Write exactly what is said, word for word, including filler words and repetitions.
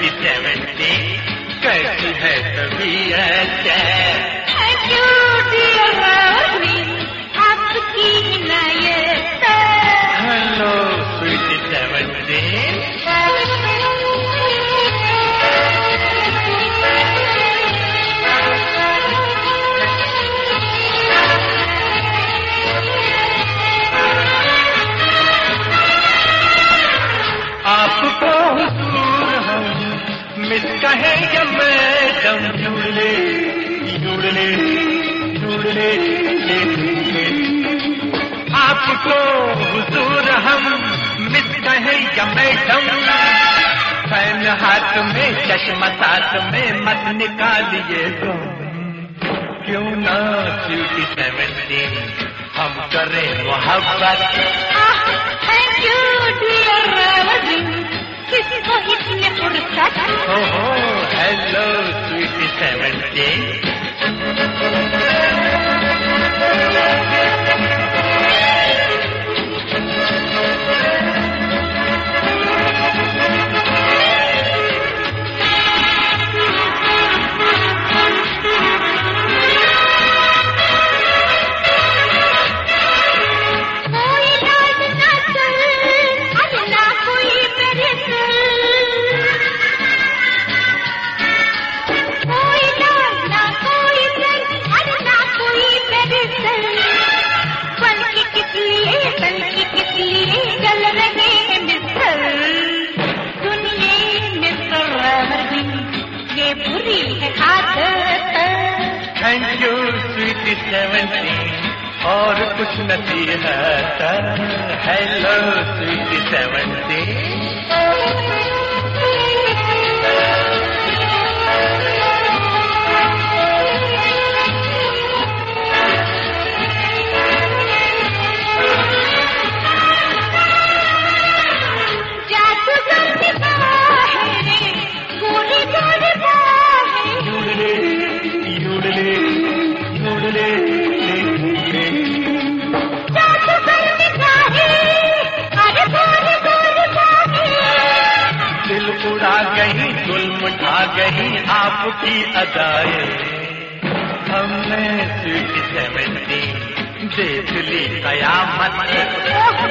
Seventy कैसी है तबीयत? आपकी इनायत। Hello sweet seventy. आपको हुजूर हम मिस कहे या मैडम, जुड़ले जुड़ले जुड़ले आपको हुजूर हम मिस कहे या मैडम, फैन हाथ में चश्मा साथ में मत निकालिए तुम, क्यों ना स्वीटी सेवेंटी हम करें मोहब्बत। थैंक यू डियर, किसको इतने फुर्सत? ओहो hello sweetie seventy. Thank you sweetie seventy और कुछ नसीहत। Hello sweetie seventy. उड़ा गई गुल उठा गई आपकी अदाएं, हमने स्वीटी सेवेंटी देख ली कयामत।